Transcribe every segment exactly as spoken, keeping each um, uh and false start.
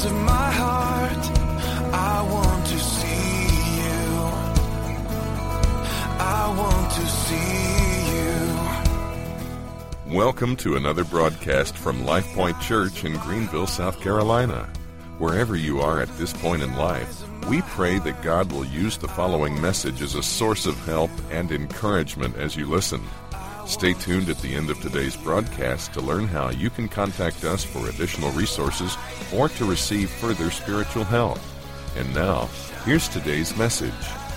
eyes of my heart, I want to see you. I want to see you. Welcome to another broadcast from Life Point Church in Greenville, South Carolina. Wherever you are at this point in life, we pray that God will use the following message as a source of help and encouragement as you listen. Stay tuned at the end of today's broadcast to learn how you can contact us for additional resources or to receive further spiritual help. And now, here's today's message.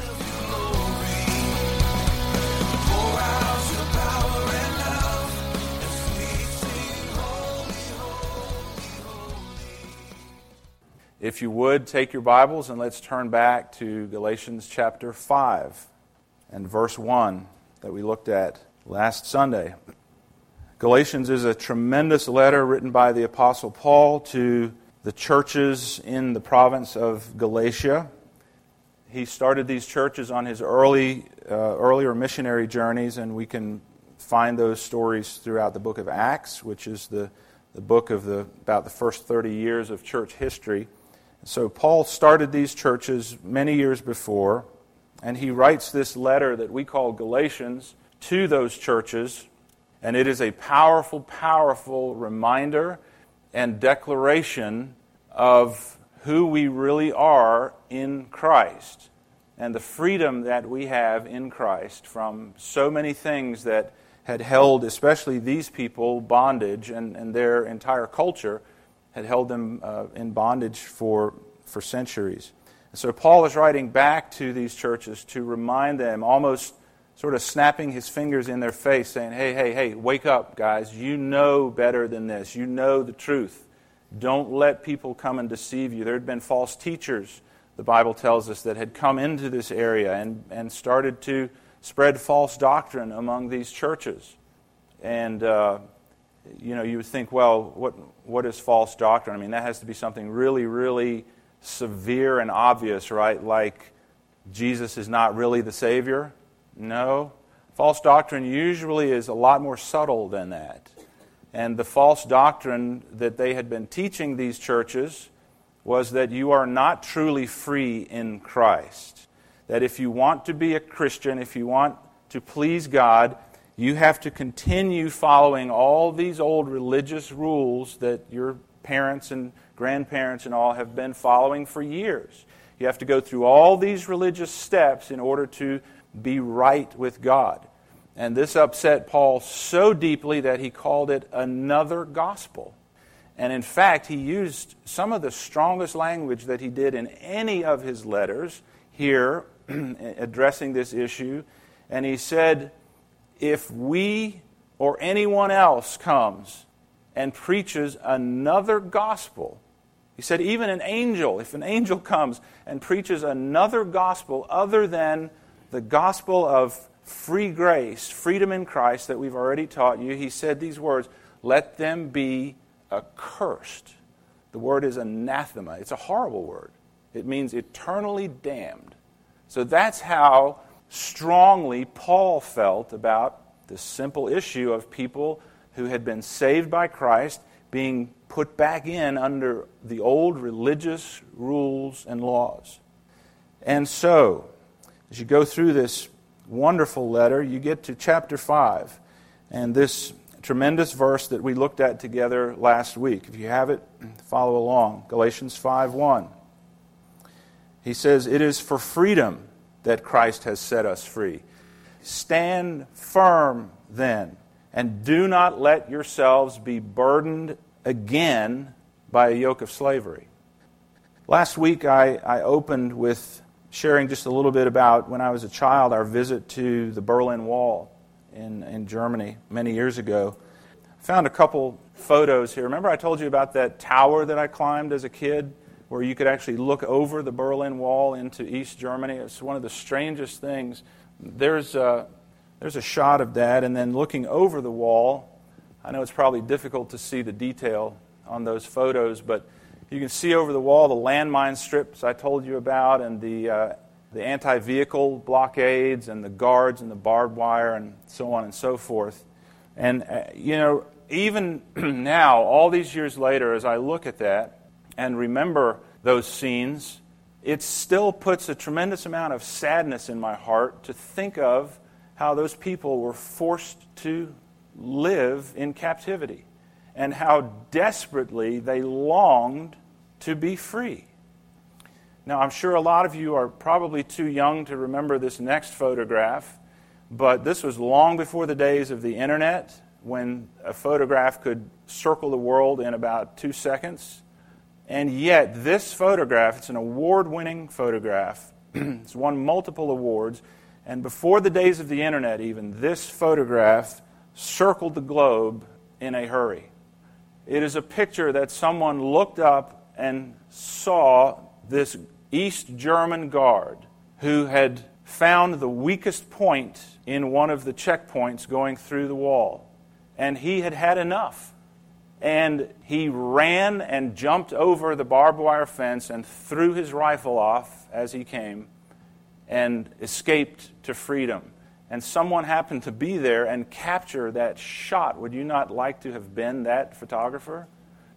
If you would, take your Bibles and let's turn back to Galatians chapter five and verse one that we looked at last Sunday. Galatians is a tremendous letter written by the Apostle Paul to the churches in the province of Galatia. He started these churches on his early, uh, earlier missionary journeys, and we can find those stories throughout the book of Acts, which is the, the book of the about the first thirty years of church history. So Paul started these churches many years before, and he writes this letter that we call Galatians to those churches, and it is a powerful, powerful reminder and declaration of who we really are in Christ and the freedom that we have in Christ from so many things that had held, especially these people, bondage, and, and their entire culture had held them uh, in bondage for, for centuries. And so Paul is writing back to these churches to remind them, almost sort of snapping his fingers in their face, saying, hey, hey, hey, wake up, guys. You know better than this. You know the truth. Don't let people come and deceive you. There had been false teachers, the Bible tells us, that had come into this area and, and started to spread false doctrine among these churches. And uh, you know, you would think, well, what what is false doctrine? I mean, that has to be something really, really severe and obvious, right? Like Jesus is not really the Savior? No. False doctrine usually is a lot more subtle than that. And the false doctrine that they had been teaching these churches was that you are not truly free in Christ. That if you want to be a Christian, if you want to please God, you have to continue following all these old religious rules that your parents and grandparents and all have been following for years. You have to go through all these religious steps in order to be right with God. And this upset Paul so deeply that he called it another gospel. And in fact, he used some of the strongest language that he did in any of his letters here addressing this issue. And he said, if we or anyone else comes and preaches another gospel, he said even an angel, if an angel comes and preaches another gospel other than the gospel of free grace, freedom in Christ that we've already taught you, he said these words, let them be accursed. The word is anathema. It's a horrible word. It means eternally damned. So that's how strongly Paul felt about this simple issue of people who had been saved by Christ being put back in under the old religious rules and laws. And so, as you go through this wonderful letter, you get to chapter five, and this tremendous verse that we looked at together last week. If you have it, follow along. Galatians five one. He says, it is for freedom that Christ has set us free. Stand firm then, and do not let yourselves be burdened again by a yoke of slavery. Last week I, I opened with sharing just a little bit about when I was a child, our visit to the Berlin Wall in, in Germany many years ago. I found a couple photos here. Remember I told you about that tower that I climbed as a kid where you could actually look over the Berlin Wall into East Germany? It's one of the strangest things. There's a, there's a shot of that, and then looking over the wall, I know it's probably difficult to see the detail on those photos, but you can see over the wall the landmine strips I told you about, and the uh, the anti-vehicle blockades, and the guards, and the barbed wire, and so on and so forth. And, uh, you know, even now, all these years later, as I look at that, and remember those scenes, it still puts a tremendous amount of sadness in my heart to think of how those people were forced to live in captivity and how desperately they longed to be free. Now, I'm sure a lot of you are probably too young to remember this next photograph, but this was long before the days of the internet, when a photograph could circle the world in about two seconds. And yet, this photograph, it's an award-winning photograph. It's won multiple awards. And before the days of the internet even, this photograph circled the globe in a hurry. It is a picture that someone looked up and saw this East German guard who had found the weakest point in one of the checkpoints going through the wall. And he had had enough. And he ran and jumped over the barbed wire fence and threw his rifle off as he came and escaped to freedom. And someone happened to be there and capture that shot. Would you not like to have been that photographer?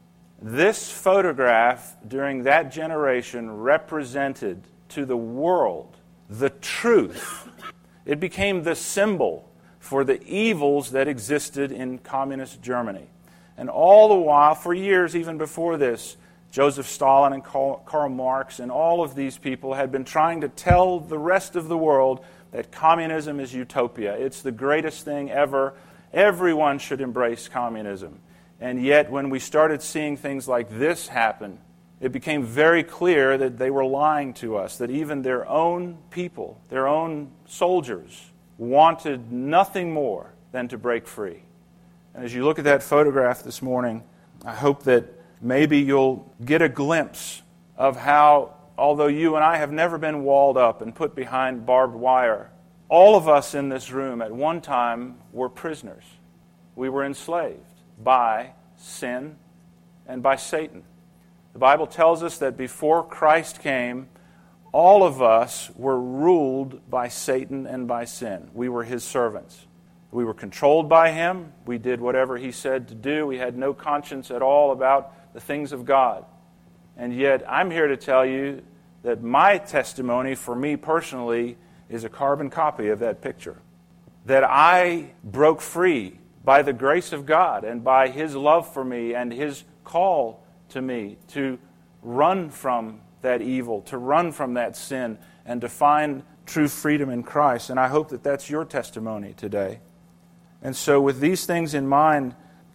This photograph during that generation represented to the world the truth. It became the symbol for the evils that existed in communist Germany. And all the while, for years even before this, Joseph Stalin and Karl Marx and all of these people had been trying to tell the rest of the world that communism is utopia. It's the greatest thing ever. Everyone should embrace communism. And yet, when we started seeing things like this happen, it became very clear that they were lying to us, that even their own people, their own soldiers, wanted nothing more than to break free. And as you look at that photograph this morning, I hope that maybe you'll get a glimpse of how, although you and I have never been walled up and put behind barbed wire, all of us in this room at one time were prisoners. We were enslaved by sin and by Satan. The Bible tells us that before Christ came, all of us were ruled by Satan and by sin. We were his servants. We were controlled by him. We did whatever he said to do. We had no conscience at all about the things of God. And yet, I'm here to tell you that my testimony, for me personally, is a carbon copy of that picture. That I broke free by the grace of God and by his love for me and his call to me to run from that evil, to run from that sin, and to find true freedom in Christ. And I hope that that's your testimony today. And so with these things in mind,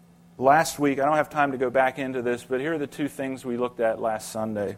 last week, I don't have time to go back into this, but here are the two things we looked at last Sunday.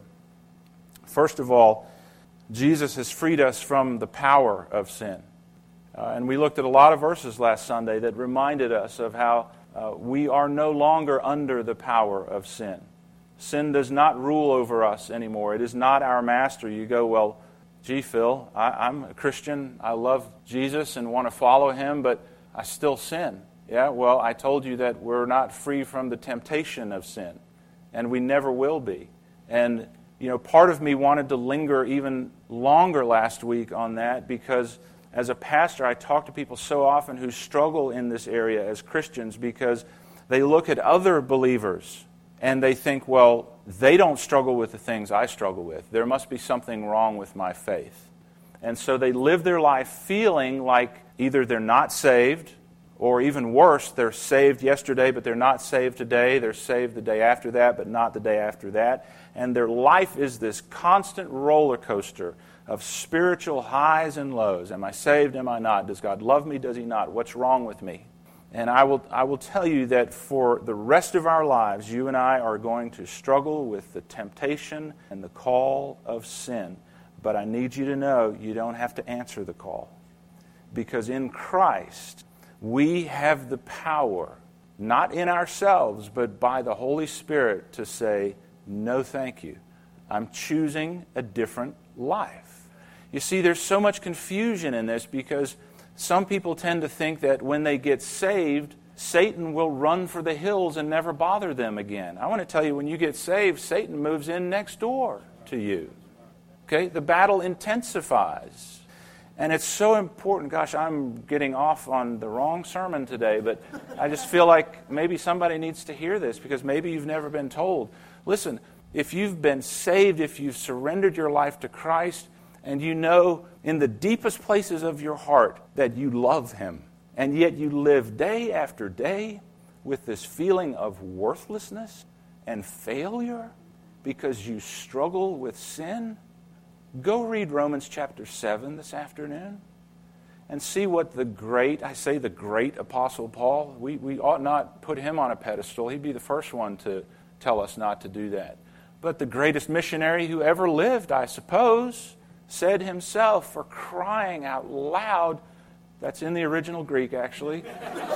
First of all, Jesus has freed us from the power of sin. Uh, and we looked at a lot of verses last Sunday that reminded us of how uh, we are no longer under the power of sin. Sin does not rule over us anymore. It is not our master. You go, well, gee, Phil, I, I'm a Christian. I love Jesus and want to follow him, but I still sin. Yeah, well, I told you that we're not free from the temptation of sin, and we never will be. And, you know, part of me wanted to linger even longer last week on that because as a pastor, I talk to people so often who struggle in this area as Christians because they look at other believers and they think, well, they don't struggle with the things I struggle with. There must be something wrong with my faith. And so they live their life feeling like either they're not saved, or even worse, they're saved yesterday, but they're not saved today. They're saved the day after that, but not the day after that. And their life is this constant roller coaster of spiritual highs and lows. Am I saved? Am I not? Does God love me? Does he not? What's wrong with me? And I will, I will tell you that for the rest of our lives, you and I are going to struggle with the temptation and the call of sin. But I need you to know you don't have to answer the call. Because in Christ, we have the power, not in ourselves, but by the Holy Spirit to say, no thank you. I'm choosing a different life. You see, there's so much confusion in this because some people tend to think that when they get saved, Satan will run for the hills and never bother them again. I want to tell you, when you get saved, Satan moves in next door to you. Okay? The battle intensifies. And it's so important. Gosh, I'm getting off on the wrong sermon today, but I just feel like maybe somebody needs to hear this because maybe you've never been told. Listen, If you've been saved, if you've surrendered your life to Christ, and you know in the deepest places of your heart that you love Him, and yet you live day after day with this feeling of worthlessness and failure because you struggle with sin, go read Romans chapter seven this afternoon and see what the great, I say the great Apostle Paul, we, we ought not put him on a pedestal. He'd be the first one to tell us not to do that. But the greatest missionary who ever lived, I suppose, said himself, for crying out loud, that's in the original Greek actually,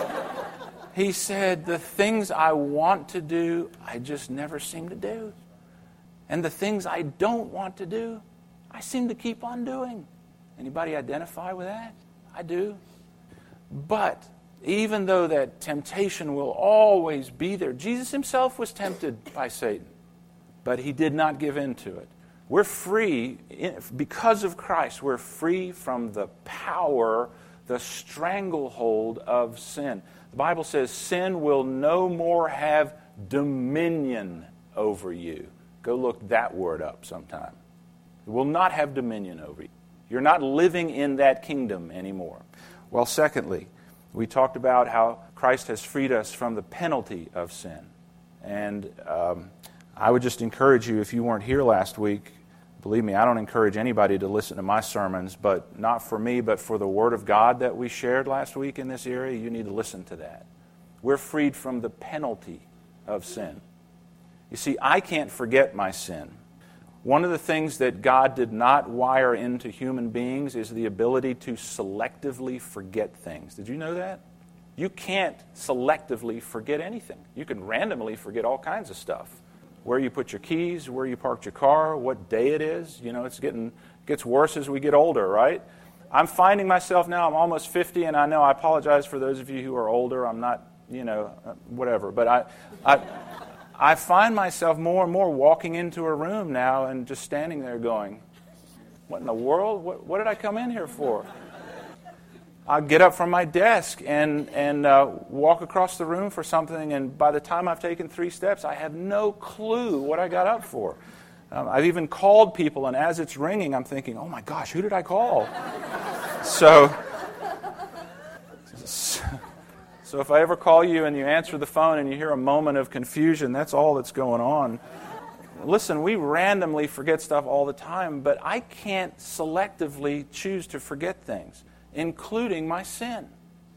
he said, the things I want to do, I just never seem to do. And the things I don't want to do, I seem to keep on doing. Anybody identify with that? I do. But even though that temptation will always be there, Jesus himself was tempted by Satan, but he did not give in to it. We're free, because of Christ, we're free from the power, the stranglehold of sin. The Bible says sin will no more have dominion over you. Go look that word up sometime. It will not have dominion over you. You're not living in that kingdom anymore. Well, secondly, we talked about how Christ has freed us from the penalty of sin. And um, I would just encourage you, if you weren't here last week, believe me, I don't encourage anybody to listen to my sermons, but not for me, but for the Word of God that we shared last week in this area, you need to listen to that. We're freed from the penalty of sin. You see, I can't forget my sin. One of the things that God did not wire into human beings is the ability to selectively forget things. Did you know that? You can't selectively forget anything. You can randomly forget all kinds of stuff. Where you put your keys, where you parked your car, what day it is. You know, it's getting gets worse as we get older, right? I'm finding myself now, I'm almost fifty, and I know I apologize for those of you who are older. I'm not, you know, whatever. But I, I, I find myself more and more walking into a room now and just standing there going, what in the world? What, what did I come in here for? I'll get up from my desk and, and uh, walk across the room for something, and by the time I've taken three steps, I have no clue what I got up for. Um, I've even called people, and as it's ringing, I'm thinking, oh my gosh, who did I call? so, so if I ever call you and you answer the phone and you hear a moment of confusion, that's all that's going on. Listen, we randomly forget stuff all the time, but I can't selectively choose to forget things, including my sin.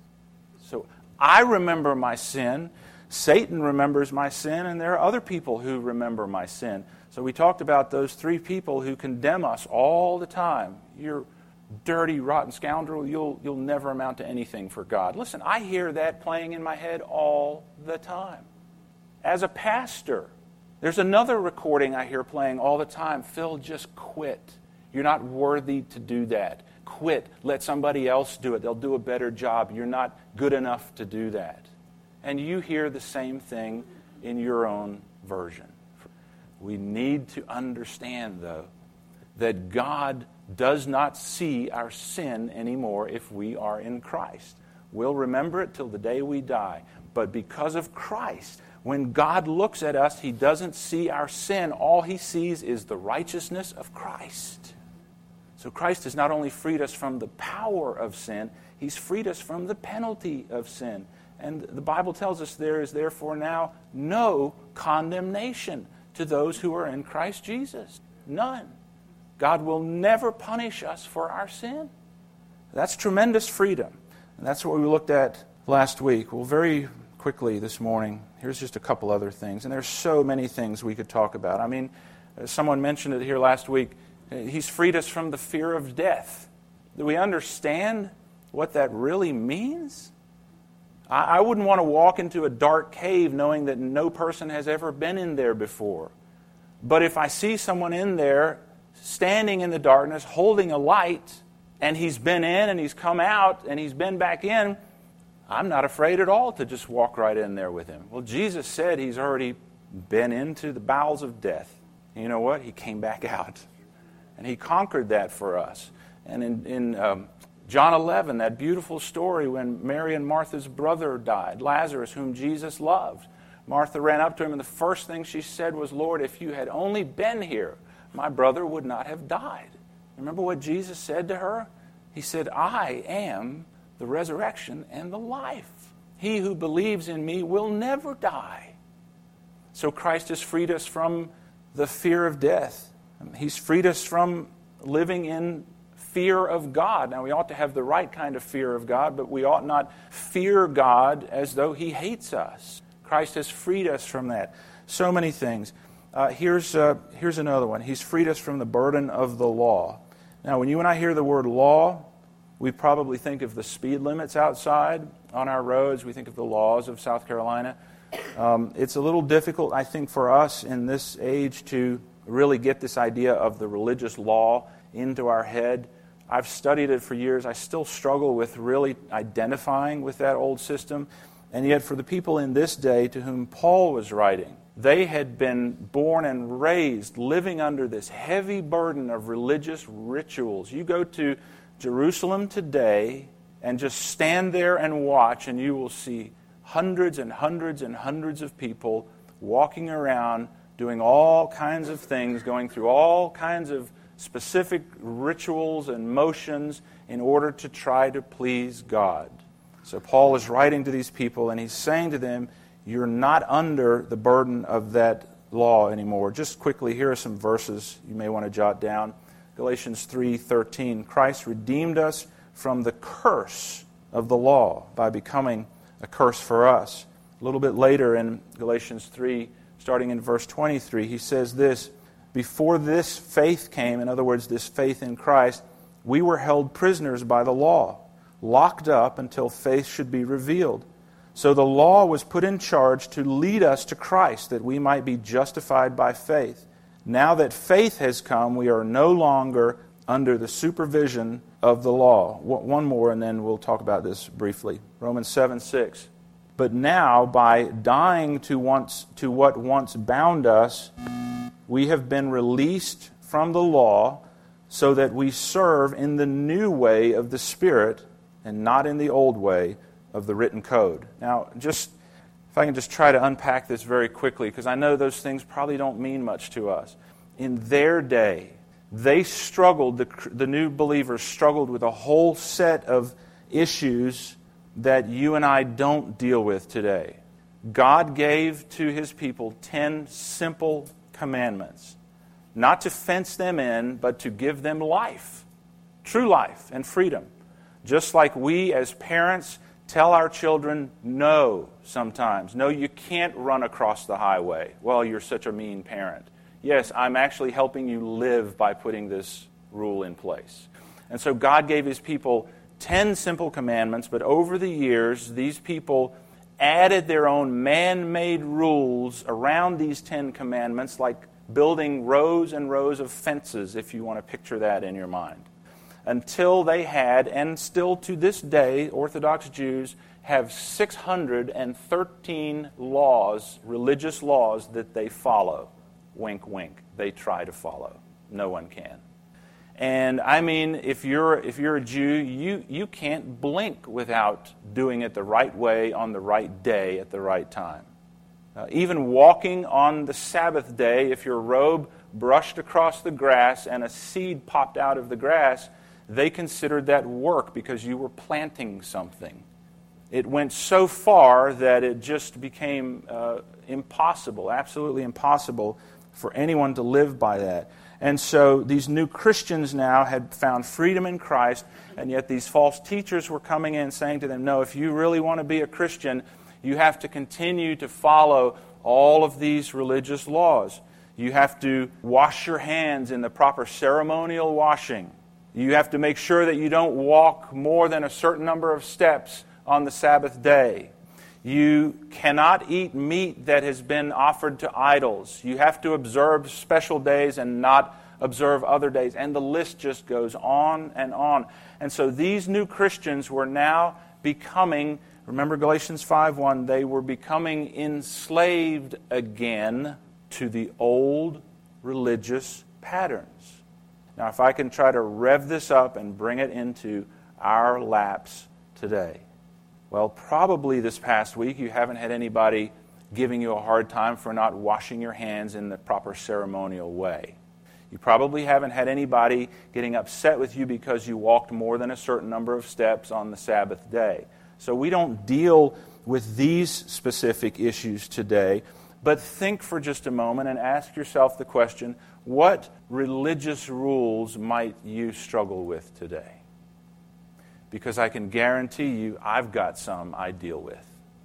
So I remember my sin, Satan remembers my sin, and there are other people who remember my sin. So we talked about those three people who condemn us all the time. You're dirty, rotten scoundrel, you'll, you'll never amount to anything for God. Listen, I hear that playing in my head all the time. As a pastor, there's another recording I hear playing all the time. Phil, just quit. You're not worthy to do that. Quit. Let somebody else do it. They'll do a better job. You're not good enough to do that. And you hear the same thing in your own version. We need to understand, though, that God does not see our sin anymore if we are in Christ. We'll remember it till the day we die. But because of Christ, when God looks at us, He doesn't see our sin. All He sees is the righteousness of Christ. So Christ has not only freed us from the power of sin, He's freed us from the penalty of sin. And the Bible tells us there is therefore now no condemnation to those who are in Christ Jesus. None. God will never punish us for our sin. That's tremendous freedom. And that's what we looked at last week. Well, very quickly this morning, here's just a couple other things. And there's so many things we could talk about. I mean, someone mentioned it here last week. He's freed us from the fear of death. Do we understand what that really means? I wouldn't want to walk into a dark cave knowing that no person has ever been in there before. But if I see someone in there standing in the darkness, holding a light, and he's been in and he's come out and he's been back in, I'm not afraid at all to just walk right in there with him. Well, Jesus said He's already been into the bowels of death. And you know what? He came back out. And He conquered that for us. And in, in um, John eleven, that beautiful story when Mary and Martha's brother died, Lazarus, whom Jesus loved. Martha ran up to him, and the first thing she said was, "Lord, if you had only been here, my brother would not have died." Remember what Jesus said to her? He said, "I am the resurrection and the life. He who believes in me will never die." So Christ has freed us from the fear of death. He's freed us from living in fear of God. Now, we ought to have the right kind of fear of God, but we ought not fear God as though He hates us. Christ has freed us from that. So many things. Uh, here's, uh, here's another one. He's freed us from the burden of the law. Now, when you and I hear the word law, we probably think of the speed limits outside on our roads. We think of the laws of South Carolina. Um, it's a little difficult, I think, for us in this age to really get this idea of the religious law into our head. I've studied it for years. I still struggle with really identifying with that old system. And yet for the people in this day to whom Paul was writing, they had been born and raised living under this heavy burden of religious rituals. You go to Jerusalem today and just stand there and watch, and you will see hundreds and hundreds and hundreds of people walking around doing all kinds of things, going through all kinds of specific rituals and motions in order to try to please God. So Paul is writing to these people, and he's saying to them, you're not under the burden of that law anymore. Just quickly, here are some verses you may want to jot down. Galatians three thirteen, Christ redeemed us from the curse of the law by becoming a curse for us. A little bit later in Galatians three, starting in verse twenty-three, he says this, before this faith came, in other words, this faith in Christ, we were held prisoners by the law, locked up until faith should be revealed. So the law was put in charge to lead us to Christ, that we might be justified by faith. Now that faith has come, we are no longer under the supervision of the law. One more, and then we'll talk about this briefly. Romans seven six. But now, by dying to once to what once bound us, we have been released from the law, so that we serve in the new way of the Spirit and not in the old way of the written code. Now, just if I can just try to unpack this very quickly, because I know those things probably don't mean much to us. In their day, they struggled, the, the new believers struggled with a whole set of issues that you and I don't deal with today. God gave to His people ten simple commandments, not to fence them in, but to give them life, true life and freedom. Just like we as parents tell our children no sometimes. No, you can't run across the highway. Well, you're such a mean parent. Yes, I'm actually helping you live by putting this rule in place. And so God gave His people ten simple commandments, but over the years, these people added their own man-made rules around these ten commandments, like building rows and rows of fences, if you want to picture that in your mind. Until they had, and still to this day, Orthodox Jews have six hundred thirteen laws, religious laws, that they follow. Wink, wink. They try to follow. No one can. And I mean, if you're if you're a Jew, you, you can't blink without doing it the right way on the right day at the right time. Uh, even walking on the Sabbath day, if your robe brushed across the grass and a seed popped out of the grass, they considered that work because you were planting something. It went so far that it just became uh, impossible, absolutely impossible for anyone to live by that. And so these new Christians now had found freedom in Christ, and yet these false teachers were coming in saying to them, no, if you really want to be a Christian, you have to continue to follow all of these religious laws. You have to wash your hands in the proper ceremonial washing. You have to make sure that you don't walk more than a certain number of steps on the Sabbath day. You cannot eat meat that has been offered to idols. You have to observe special days and not observe other days. And the list just goes on and on. And so these new Christians were now becoming, remember Galatians five one, they were becoming enslaved again to the old religious patterns. Now, if I can try to rev this up and bring it into our laps today. Well, probably this past week you haven't had anybody giving you a hard time for not washing your hands in the proper ceremonial way. You probably haven't had anybody getting upset with you because you walked more than a certain number of steps on the Sabbath day. So we don't deal with these specific issues today, but think for just a moment and ask yourself the question, what religious rules might you struggle with today? Because I can guarantee you I've got some I deal with.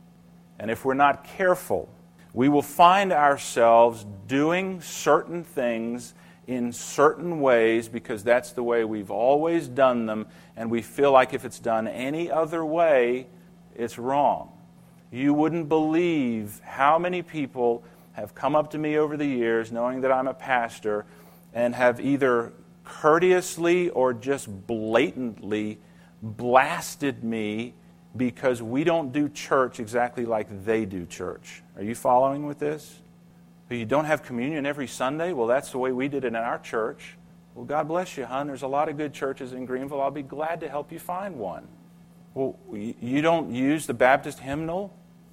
And if we're not careful, we will find ourselves doing certain things in certain ways because that's the way we've always done them, and we feel like if it's done any other way, it's wrong. You wouldn't believe how many people have come up to me over the years, knowing that I'm a pastor, and have either courteously or just blatantly blasted me because we don't do church exactly like they do church. Are you following with this? You don't have communion every Sunday? Well, that's the way we did it in our church. Well, God bless you, hon. There's a lot of good churches in Greenville. I'll be glad to help you find one. Well, you don't use the Baptist hymnal?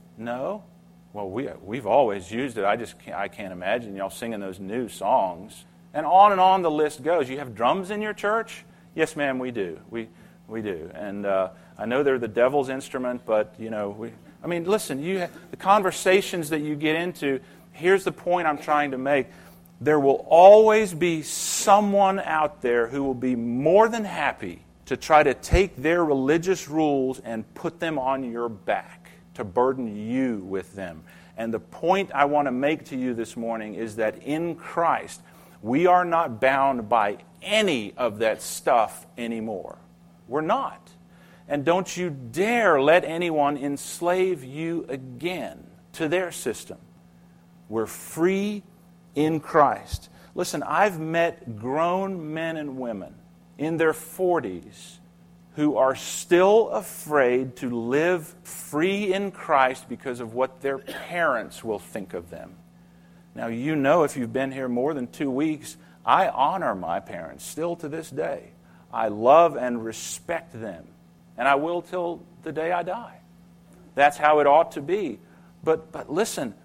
No? Well, we, we've always used it. I just can't, I can't imagine y'all singing those new songs. And on and on the list goes. You have drums in your church? Yes, ma'am, we do. We we do. And uh, I know they're the devil's instrument, but, you know, we. I mean, listen, you have, the conversations that you get into, here's the point I'm trying to make. There will always be someone out there who will be more than happy to try to take their religious rules and put them on your back, to burden you with them. And the point I want to make to you this morning is that in Christ, we are not bound by any of that stuff anymore. We're not. And don't you dare let anyone enslave you again to their system. We're free in Christ. Listen, I've met grown men and women in their forties who are still afraid to live free in Christ because of what their parents will think of them. Now, you know, if you've been here more than two weeks, I honor my parents still to this day. I love and respect them, and I will till the day I die. That's how it ought to be. But but listen,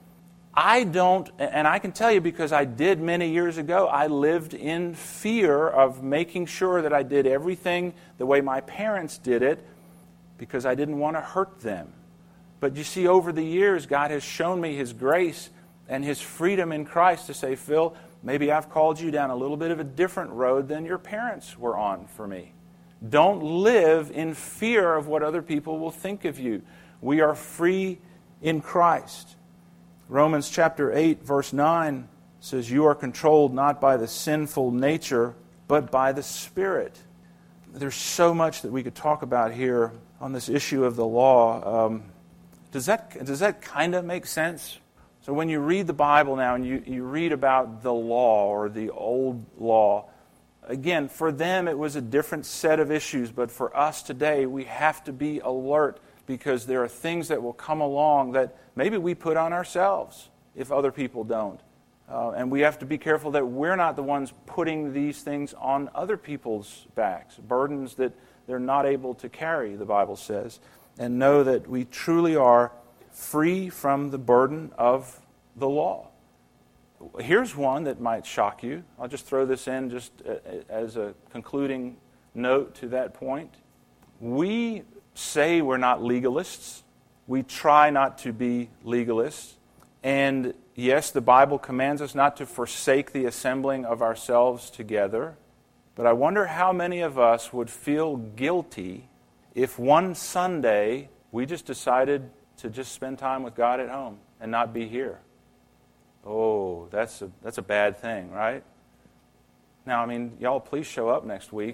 I don't, and I can tell you because I did many years ago, I lived in fear of making sure that I did everything the way my parents did it because I didn't want to hurt them. But you see, over the years, God has shown me His grace and His freedom in Christ to say, Phil, maybe I've called you down a little bit of a different road than your parents were on for me. Don't live in fear of what other people will think of you. We are free in Christ. Romans chapter eight, verse nine says, you are controlled not by the sinful nature, but by the Spirit. There's so much that we could talk about here on this issue of the law. Um, does that does that kind of make sense? So when you read the Bible now and you, you read about the law or the old law, again, for them it was a different set of issues, but for us today we have to be alert because there are things that will come along that maybe we put on ourselves if other people don't. Uh, and we have to be careful that we're not the ones putting these things on other people's backs, burdens that they're not able to carry, the Bible says, and know that we truly are free from the burden of the law. Here's one that might shock you. I'll just throw this in just as a concluding note to that point. We say we're not legalists. We try not to be legalists. And yes, the Bible commands us not to forsake the assembling of ourselves together. But I wonder how many of us would feel guilty if one Sunday we just decided to just spend time with God at home and not be here. Oh, that's a, that's a bad thing, right? Now, I mean, y'all please show up next week.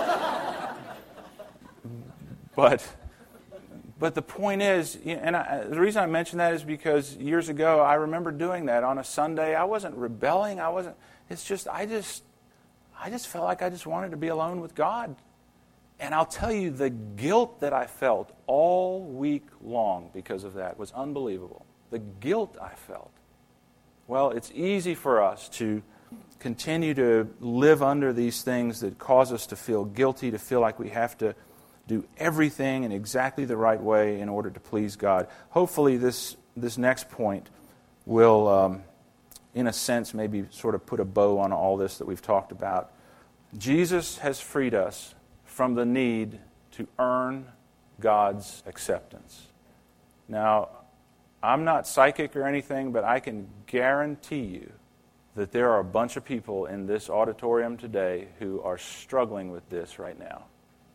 But but the point is, and I, the reason I mention that is because years ago I remember doing that on a Sunday. I wasn't rebelling. I wasn't. It's just I just I just felt like I just wanted to be alone with God. And I'll tell you, the guilt that I felt all week long because of that was unbelievable. The guilt I felt. Well, it's easy for us to continue to live under these things that cause us to feel guilty, to feel like we have to do everything in exactly the right way in order to please God. Hopefully this, this next point will, um, in a sense, maybe sort of put a bow on all this that we've talked about. Jesus has freed us from the need to earn God's acceptance. Now, I'm not psychic or anything, but I can guarantee you that there are a bunch of people in this auditorium today who are struggling with this right now.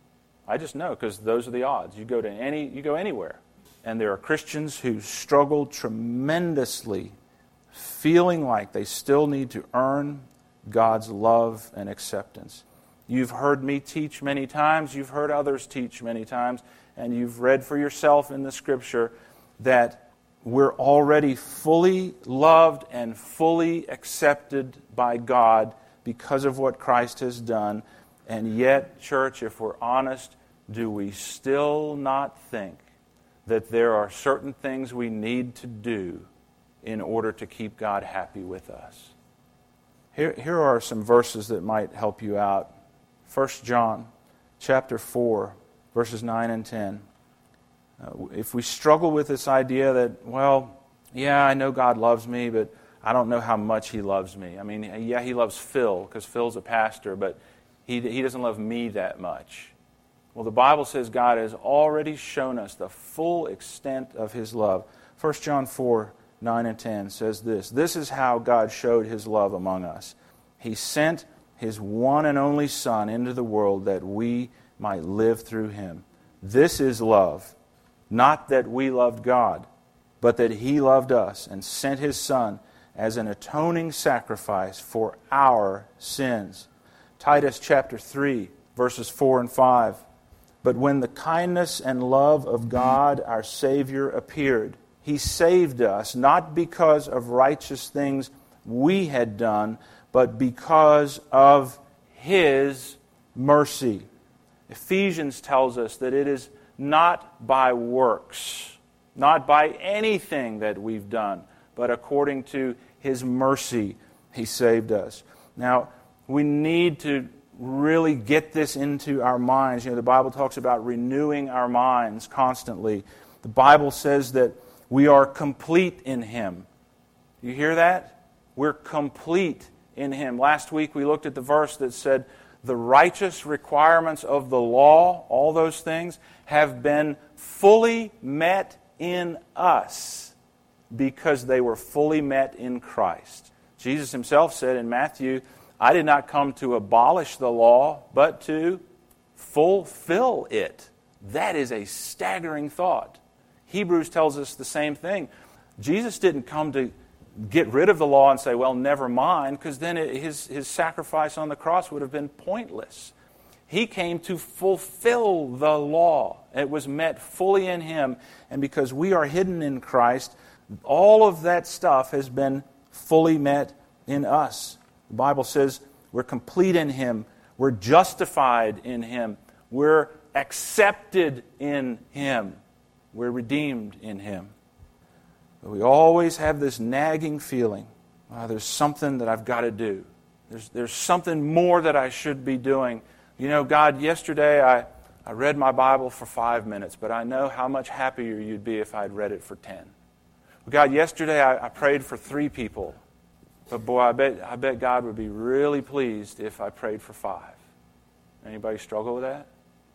I just know, because those are the odds. You go to any, you go anywhere, and there are Christians who struggle tremendously, feeling like they still need to earn God's love and acceptance. You've heard me teach many times, you've heard others teach many times, and you've read for yourself in the Scripture that we're already fully loved and fully accepted by God because of what Christ has done. And yet, church, if we're honest, do we still not think that there are certain things we need to do in order to keep God happy with us? Here, here are some verses that might help you out. First John chapter four, verses nine and ten. Uh, if we struggle with this idea that, well, yeah, I know God loves me, but I don't know how much He loves me. I mean, yeah, He loves Phil, because Phil's a pastor, but he, he doesn't love me that much. Well, the Bible says God has already shown us the full extent of His love. First John four, nine and ten says this, "This is how God showed His love among us. He sent His one and only Son into the world that we might live through Him. This is love. Not that we loved God, but that He loved us and sent His Son as an atoning sacrifice for our sins." Titus chapter three, verses four and five. "But when the kindness and love of God our Savior appeared, He saved us, not because of righteous things we had done, but because of His mercy." Ephesians tells us that it is not by works, not by anything that we've done, but according to His mercy, He saved us. Now, we need to really get this into our minds. You know, the Bible talks about renewing our minds constantly. The Bible says that we are complete in Him. You hear that? We're complete in Him. Last week we looked at the verse that said, the righteous requirements of the law, all those things, have been fully met in us because they were fully met in Christ. Jesus Himself said in Matthew, "I did not come to abolish the law, but to fulfill it." That is a staggering thought. Hebrews tells us the same thing. Jesus didn't come to get rid of the law and say, well, never mind, because then it, his, his sacrifice on the cross would have been pointless. He came to fulfill the law. It was met fully in Him. And because we are hidden in Christ, all of that stuff has been fully met in us. The Bible says we're complete in Him. We're justified in Him. We're accepted in Him. We're redeemed in Him. But we always have this nagging feeling, oh, there's something that I've got to do. There's, there's something more that I should be doing. You know, God, yesterday I, I read my Bible for five minutes, but I know how much happier you'd be if I'd read it for ten. Well, God, yesterday I, I prayed for three people, but boy, I bet, I bet God would be really pleased if I prayed for five. Anybody struggle with that?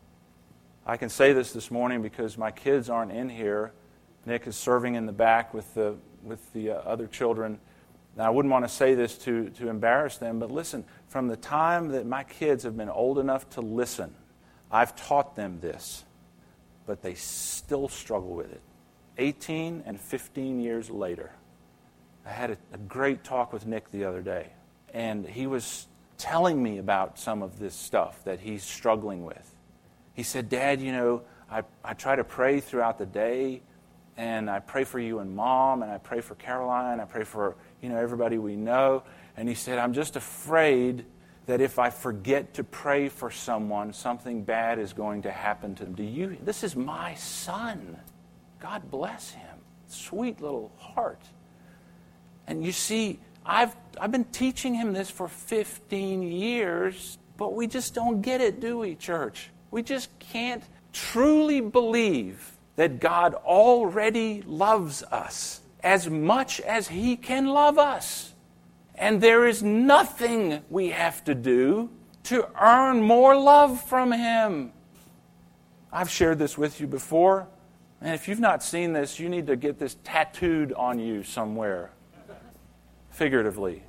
I can say this this morning because my kids aren't in here. Nick is serving in the back with the with the uh, other children. Now, I wouldn't want to say this to, to embarrass them, but listen, from the time that my kids have been old enough to listen, I've taught them this, but they still struggle with it. eighteen and fifteen years later. I had a, a great talk with Nick the other day, and he was telling me about some of this stuff that he's struggling with. He said, Dad, you know, I, I try to pray throughout the day, and I pray for you and Mom, and I pray for Caroline, I pray for, you know, everybody we know. And he said, I'm just afraid that if I forget to pray for someone, something bad is going to happen to them. Do you? This is my son. God bless him. Sweet little heart. And you see, I've I've been teaching him this for fifteen years, but we just don't get it, do we, church? We just can't truly believe that God already loves us as much as He can love us. And there is nothing we have to do to earn more love from Him. I've shared this with you before, and if you've not seen this, you need to get this tattooed on you somewhere, figuratively.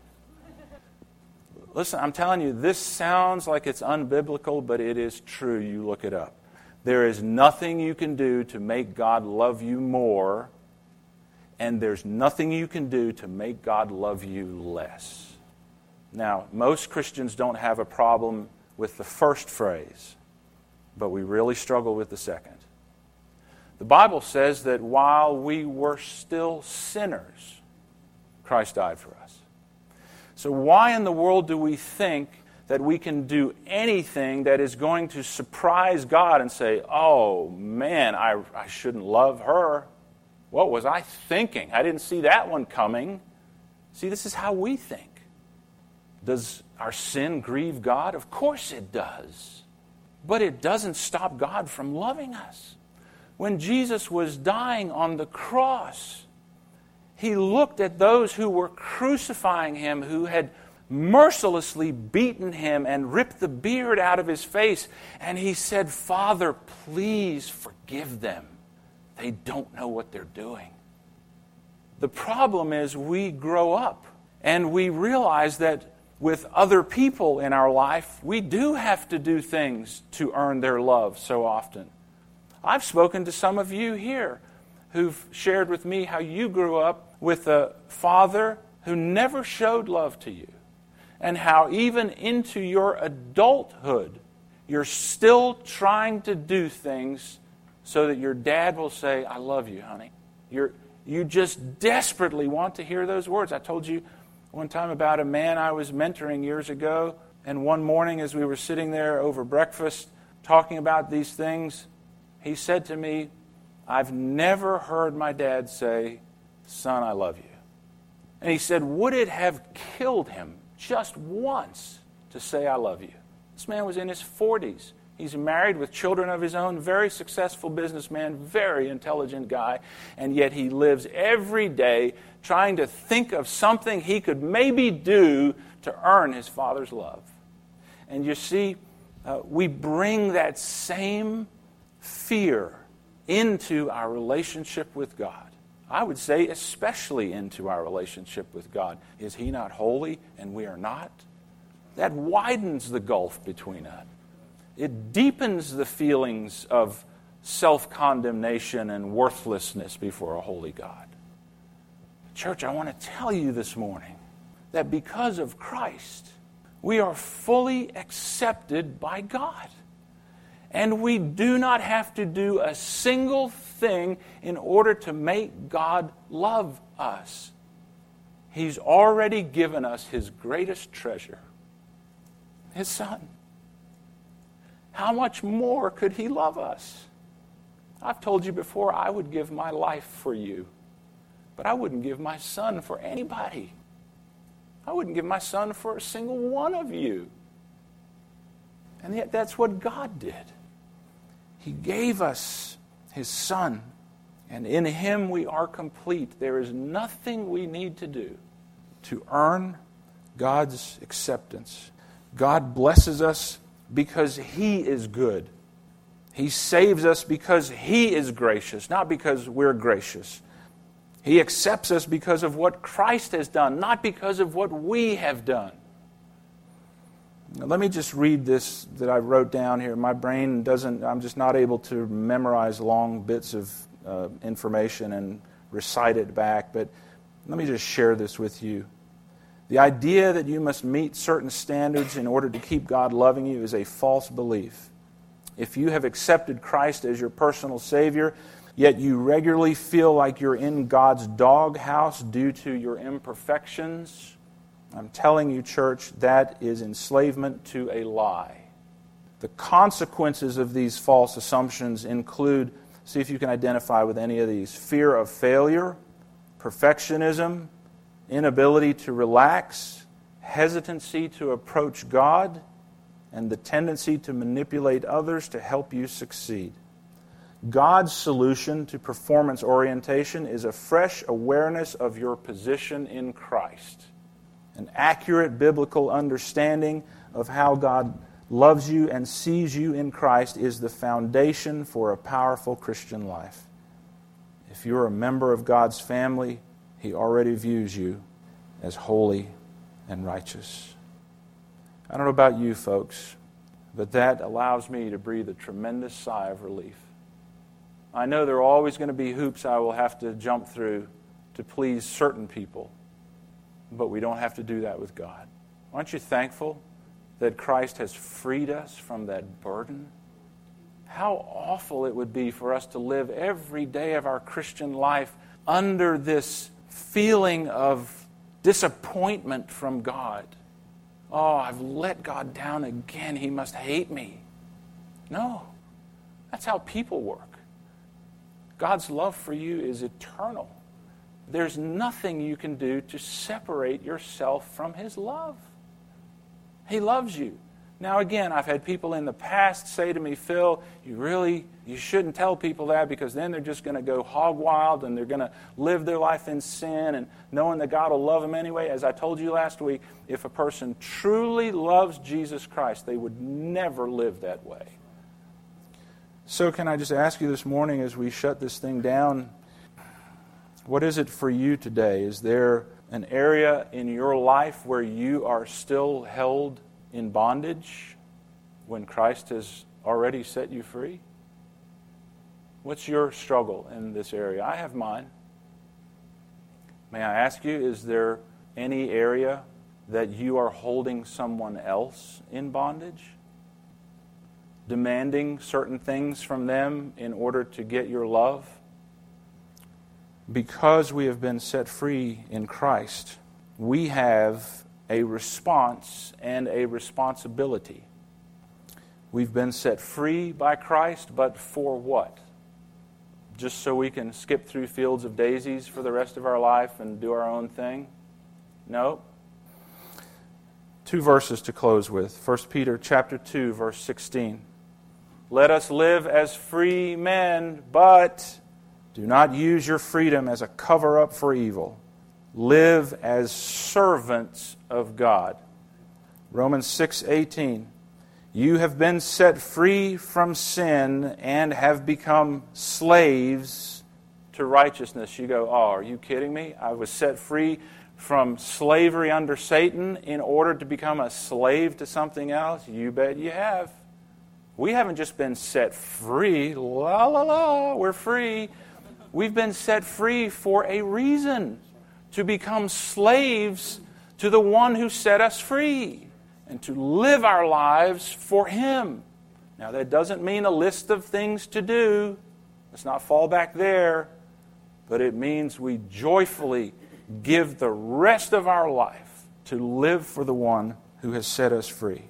Listen, I'm telling you, this sounds like it's unbiblical, but it is true. You look it up. There is nothing you can do to make God love you more, and there's nothing you can do to make God love you less. Now, most Christians don't have a problem with the first phrase, but we really struggle with the second. The Bible says that while we were still sinners, Christ died for us. So why in the world do we think that we can do anything that is going to surprise God and say, oh man, I, I shouldn't love her. What was I thinking? I didn't see that one coming. See, this is how we think. Does our sin grieve God? Of course it does. But it doesn't stop God from loving us. When Jesus was dying on the cross, He looked at those who were crucifying Him, who had mercilessly beaten Him and ripped the beard out of His face, and He said, Father, please forgive them. They don't know what they're doing. The problem is we grow up and we realize that with other people in our life, we do have to do things to earn their love so often. I've spoken to some of you here who've shared with me how you grew up with a father who never showed love to you, and how even into your adulthood, you're still trying to do things so that your dad will say, I love you, honey. You're, you just desperately want to hear those words. I told you one time about a man I was mentoring years ago, and one morning as we were sitting there over breakfast talking about these things, he said to me, I've never heard my dad say, son, I love you. And he said, would it have killed him just once to say, I love you? This man was in his forties. He's married with children of his own, very successful businessman, very intelligent guy, and yet he lives every day trying to think of something he could maybe do to earn his father's love. And you see, uh, we bring that same fear into our relationship with God. I would say especially into our relationship with God. Is He not holy and we are not? That widens the gulf between us. It deepens the feelings of self-condemnation and worthlessness before a holy God. Church, I want to tell you this morning that because of Christ, we are fully accepted by God. And we do not have to do a single thing in order to make God love us. He's already given us His greatest treasure, His Son. How much more could He love us? I've told you before, I would give my life for you, but I wouldn't give my son for anybody. I wouldn't give my son for a single one of you. And yet that's what God did. He gave us His Son, and in Him we are complete. There is nothing we need to do to earn God's acceptance. God blesses us because He is good. He saves us because He is gracious, not because we're gracious. He accepts us because of what Christ has done, not because of what we have done. Now, let me just read this that I wrote down here. My brain doesn't, I'm just not able to memorize long bits of uh, information and recite it back, but let me just share this with you. The idea that you must meet certain standards in order to keep God loving you is a false belief. If you have accepted Christ as your personal Savior, yet you regularly feel like you're in God's doghouse due to your imperfections, I'm telling you, church, that is enslavement to a lie. The consequences of these false assumptions include, see if you can identify with any of these, fear of failure, perfectionism, inability to relax, hesitancy to approach God, and the tendency to manipulate others to help you succeed. God's solution to performance orientation is a fresh awareness of your position in Christ. An accurate biblical understanding of how God loves you and sees you in Christ is the foundation for a powerful Christian life. If you're a member of God's family, He already views you as holy and righteous. I don't know about you folks, but that allows me to breathe a tremendous sigh of relief. I know there are always going to be hoops I will have to jump through to please certain people, but we don't have to do that with God. Aren't you thankful that Christ has freed us from that burden? How awful it would be for us to live every day of our Christian life under this feeling of disappointment from God. Oh, I've let God down again. He must hate me. No, that's how people work. God's love for you is eternal. There's nothing you can do to separate yourself from His love. He loves you. Now again, I've had people in the past say to me, Phil, you really, you shouldn't tell people that because then they're just going to go hog wild and they're going to live their life in sin and knowing that God will love them anyway. As I told you last week, if a person truly loves Jesus Christ, they would never live that way. So can I just ask you this morning as we shut this thing down, what is it for you today? Is there an area in your life where you are still held in bondage when Christ has already set you free? What's your struggle in this area? I have mine. May I ask you, is there any area that you are holding someone else in bondage? Demanding certain things from them in order to get your love? Because we have been set free in Christ, we have a response and a responsibility. We've been set free by Christ, but for what? Just so we can skip through fields of daisies for the rest of our life and do our own thing? No. Two verses to close with. First Peter chapter two, verse sixteen. Let us live as free men, but do not use your freedom as a cover-up for evil. Live as servants of God. Romans six eighteen. You have been set free from sin and have become slaves to righteousness. You go, oh, are you kidding me? I was set free from slavery under Satan in order to become a slave to something else? You bet you have. We haven't just been set free, la la la, we're free. We've been set free for a reason, to become slaves to the one who set us free and to live our lives for Him. Now that doesn't mean a list of things to do. Let's not fall back there. But it means we joyfully give the rest of our life to live for the one who has set us free.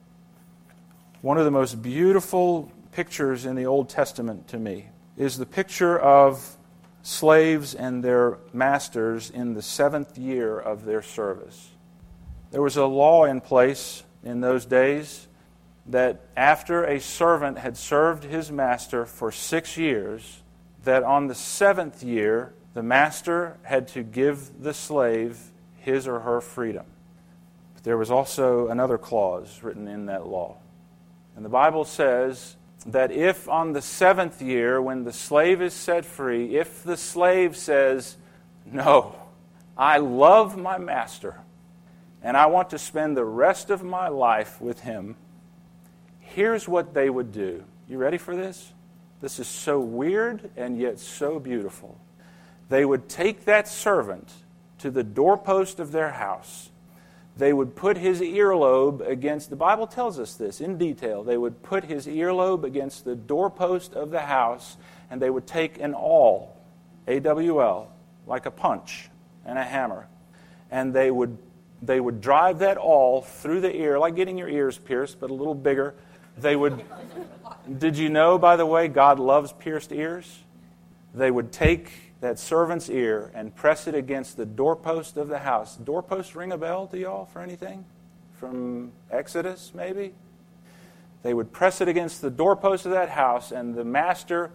One of the most beautiful pictures in the Old Testament to me is the picture of slaves and their masters in the seventh year of their service. There was a law in place in those days that after a servant had served his master for six years, that on the seventh year, the master had to give the slave his or her freedom. But there was also another clause written in that law. And the Bible says that if on the seventh year, when the slave is set free, if the slave says, no, I love my master, and I want to spend the rest of my life with him, here's what they would do. You ready for this? This is so weird and yet so beautiful. They would take that servant to the doorpost of their house. They would put his earlobe against, the Bible tells us this in detail, they would put his earlobe against the doorpost of the house, and they would take an awl, A W L, like a punch and a hammer, and they would they would drive that awl through the ear, like getting your ears pierced, but a little bigger. They would, did you know, by the way, God loves pierced ears? They would take that servant's ear and press it against the doorpost of the house. Doorpost ring a bell to y'all for anything? From Exodus, maybe? They would press it against the doorpost of that house, and the master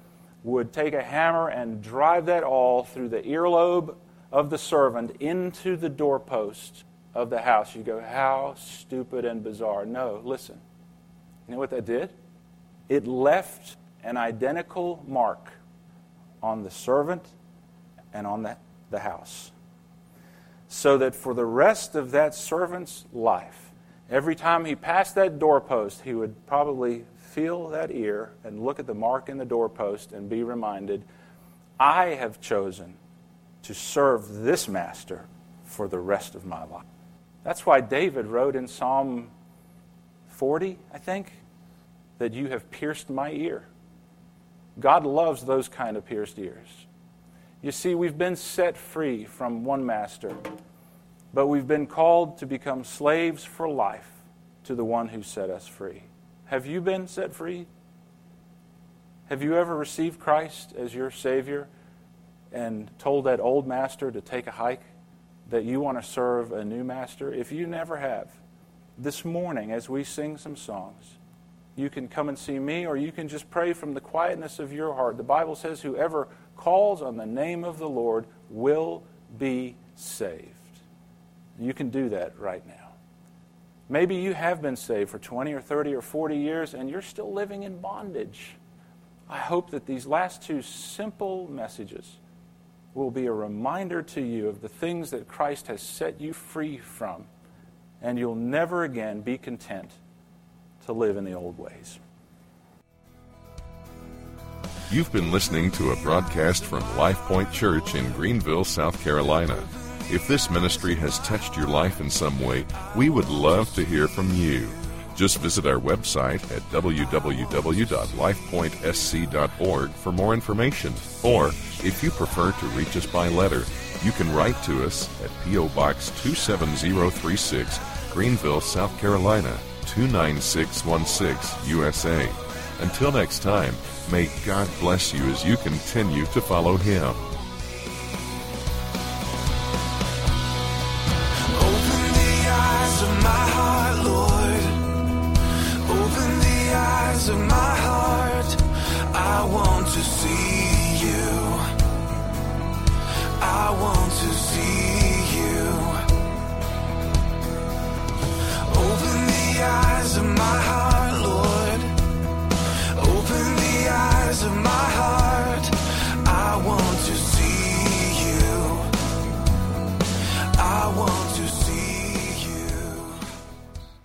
would take a hammer and drive that awl through the earlobe of the servant into the doorpost of the house. You go, how stupid and bizarre. No, listen. You know what that did? It left an identical mark on the servant and on the, the house. So that for the rest of that servant's life, every time he passed that doorpost, he would probably feel that ear and look at the mark in the doorpost and be reminded, I have chosen to serve this master for the rest of my life. That's why David wrote in Psalm forty, I think, that you have pierced my ear. God loves those kind of pierced ears. You see, we've been set free from one master, but we've been called to become slaves for life to the one who set us free. Have you been set free? Have you ever received Christ as your Savior and told that old master to take a hike, that you want to serve a new master? If you never have, this morning as we sing some songs, you can come and see me, or you can just pray from the quietness of your heart. The Bible says whoever calls on the name of the Lord will be saved. You can do that right now. Maybe you have been saved for twenty or thirty or forty years and you're still living in bondage. I hope that these last two simple messages will be a reminder to you of the things that Christ has set you free from, and you'll never again be content to live in the old ways. You've been listening to a broadcast from Life Point Church in Greenville, South Carolina. If this ministry has touched your life in some way, we would love to hear from you. Just visit our website at w w w dot life point s c dot org for more information. Or, if you prefer to reach us by letter, you can write to us at P O Box two seven zero three six, Greenville, South Carolina, two nine six one six, U S A. Until next time, may God bless you as you continue to follow Him.